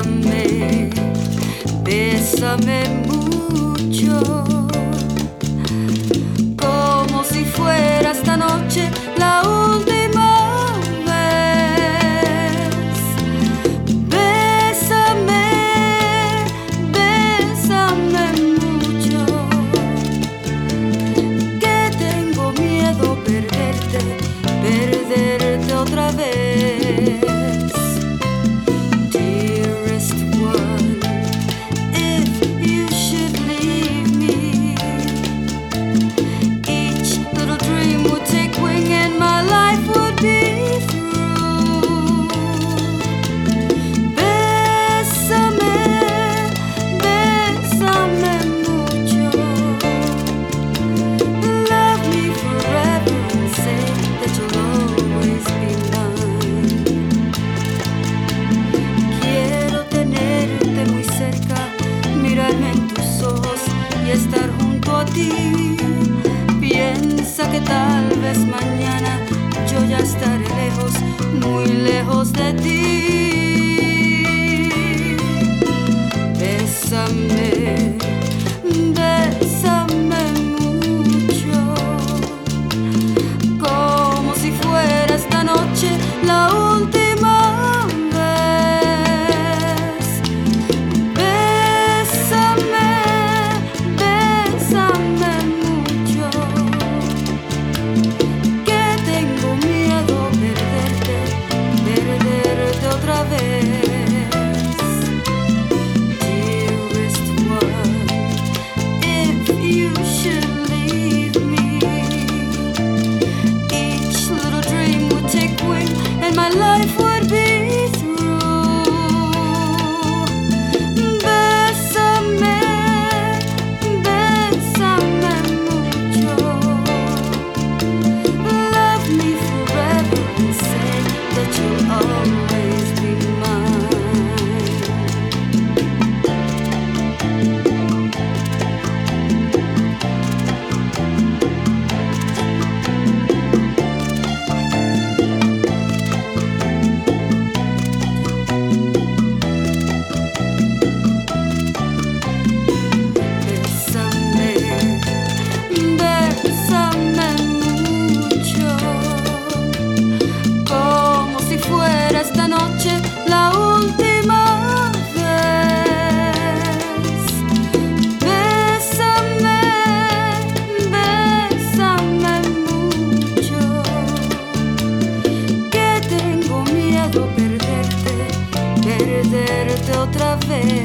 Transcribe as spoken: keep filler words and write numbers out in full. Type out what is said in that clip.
Bésame, bésame mucho, como si fuera esta noche la última vez. Bésame, bésame mucho, que tengo miedo perderte, perderte otra vez. Estar junto a ti, piensa que tal vez mañana yo ya estaré lejos, muy lejos de ti. Bésame, bésame mucho, como si fuera esta noche la última. My life would be through. Bésame, bésame mucho. Love me forever and say that you'll always be esta noche la última vez. Bésame, bésame mucho, que tengo miedo perderte, perderte otra vez.